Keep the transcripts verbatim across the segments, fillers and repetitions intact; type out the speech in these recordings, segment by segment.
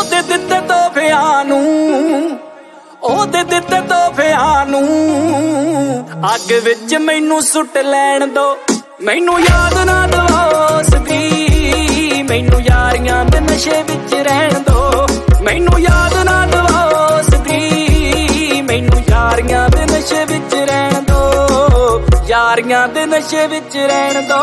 ਉਹਦੇ ਦਿੱਤੇ ਤੋਹਫਿਆਂ ਨੂੰ, ਉਹਦੇ ਦਿੱਤੇ ਤੋਹਫਿਆਂ ਨੂੰ ਅੱਗ ਵਿੱਚ ਮੈਨੂੰ ਸੁੱਟ ਲੈਣ ਦੋ। ਮੈਨੂੰ ਯਾਦ ਨਾ ਦਿਵਾਓ ਸਦੀ, ਮੈਨੂੰ ਯਾਰੀਆਂ ਦੇ ਨਸ਼ੇ ਵਿੱਚ ਰਹਿਣ ਦੋ। ਮੈਨੂੰ ਯਾਦ ਨਾ ਦਿਵਾਓ ਸਦੀ, ਮੈਨੂੰ ਯਾਰੀਆਂ ਦੇ ਨਸ਼ੇ ਵਿੱਚ ਰਹਿਣ ਦੋ, ਯਾਰੀਆਂ ਦੇ ਨਸ਼ੇ ਵਿੱਚ ਰਹਿਣ ਦੋ।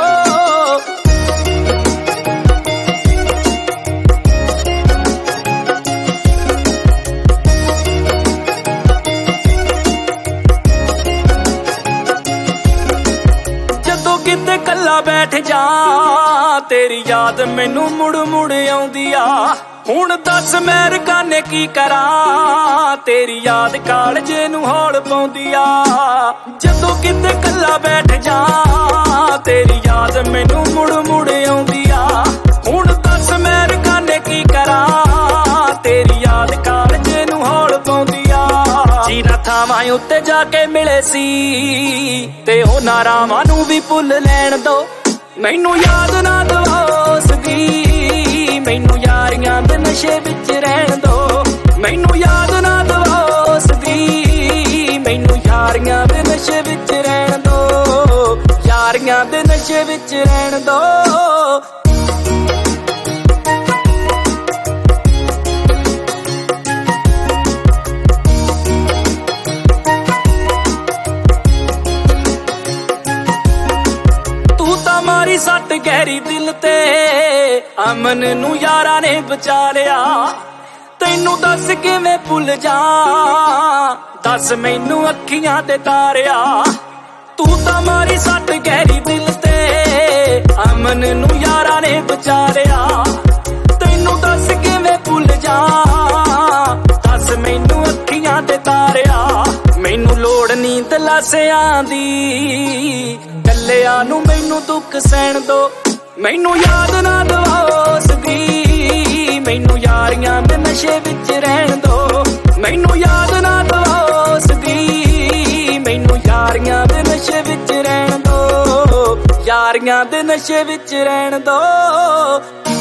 ਕਿਤੇ ਕੱਲਾ ਬੈਠ ਜਾ ਤੇਰੀ ਯਾਦ ਮੈਨੂੰ ਮੁੜ ਮੁੜ ਆਉਂਦੀ ਆ। ਹੁਣ ਦੱਸ ਮੈਂ ਰਕਾਨੇ ਕੀ ਕਰਾਂ, ਤੇਰੀ ਯਾਦ ਕਾਲਜੇ ਨੂੰ ਹੌਲ ਪਾਉਂਦੀ ਆ। ਜਦੋਂ ਕਿਤੇ ਕੱਲਾ ਬੈਠ ਜਾ ਤੇਰੀ ਯਾਦ ਮੈਨੂੰ ਮੁੜ ਮੁੜ ਆਉਂਦੀ ਆ। ਹੁਣ ਦੱਸ ਮੈਂ ਰਕਾਨੇ ਕੀ ਕਰਾਂ, ਤੇਰੀ ਯਾਦ ਕਾਲਜੇ ਨੂੰ ਹੌਲ ਪਾਉਂਦੀ ਆ। ਜਿਨ੍ਹਾਂ ਥਾਵਾਂ ਉੱਤੇ ਜਾ ਕੇ ਮਿਲੇ ਸੀ ਤੇ ਉਹਨਾਂ ਰਾਵਾਂ ਨੂੰ ਵੀ ਭੁੱਲ ਲੈਣ ਦੋ। ਮੈਨੂੰ ਯਾਦ ਨਾ ਦਿਵਾਓ ਸਦੀ, ਮੈਨੂੰ ਯਾਰੀਆਂ ਦੇ ਨਸ਼ੇ ਵਿੱਚ ਰਹਿਣ ਦੋ। ਮੈਨੂੰ ਯਾਦ ਨਾ ਦਿਵਾਓ ਸਦੀ, ਮੈਨੂੰ ਯਾਰੀਆਂ ਦੇ ਨਸ਼ੇ ਵਿੱਚ ਰਹਿਣ ਦੋ, ਯਾਰੀਆਂ ਦੇ ਨਸ਼ੇ ਵਿੱਚ ਰਹਿਣ ਦੋ। ਮਾਰੀ ਸੱਟ ਗਹਿਰੀ ਦਿਲ ਤੇ ਅਮਨ ਨੂੰ ਯਾਰਾਂ ਨੇ ਬਚਾ ਲਿਆ। ਤੈਨੂੰ ਦੱਸ ਕਿਵੇਂ ਭੁੱਲ ਜਾ, ਦੱਸ ਮੈਨੂੰ ਅੱਖੀਆਂ ਤੇ ਤਾਰਿਆ। ਤੂੰ ਤਾਂ ਮਾਰੀ ਸੱਟ ਗਹਿਰੀ ਦਿਲ ਤੇ ਅਮਨ ਨੂੰ ਯਾਰਾਂ ਨੇ ਬਚਾ ਲਿਆ। ਤੈਨੂੰ ਦੱਸ ਕਿਵੇਂ ਭੁੱਲ ਜਾ, ਦੱਸ ਮੈਨੂੰ ਅੱਖੀਆਂ ਤੇ ਤਾਰਿਆ। ਮੈਨੂੰ ਲੋੜ ਨੀ ਦਲਾਸਿਆਂ ਦੀ, ਕੱਲਿਆਂ ਨੂੰ ਮੈਨੂੰ ਦੁੱਖ ਸਹਿਣ ਦੋ। ਮੈਨੂੰ ਯਾਦ ਨਾ ਦਿਵਾਓ ਸਦੀ, ਮੈਨੂੰ ਯਾਰੀਆਂ ਦੇ ਨਸ਼ੇ ਵਿੱਚ ਰਹਿਣ ਦੋ। ਮੈਨੂੰ ਯਾਦ ਨਾ ਦਿਵਾਓ ਸਦੀ, ਮੈਨੂੰ ਯਾਰੀਆਂ ਦੇ ਨਸ਼ੇ ਵਿੱਚ ਰਹਿਣ ਦੋ, ਯਾਰੀਆਂ ਦੇ ਨਸ਼ੇ ਵਿੱਚ ਰਹਿਣ ਦੋ।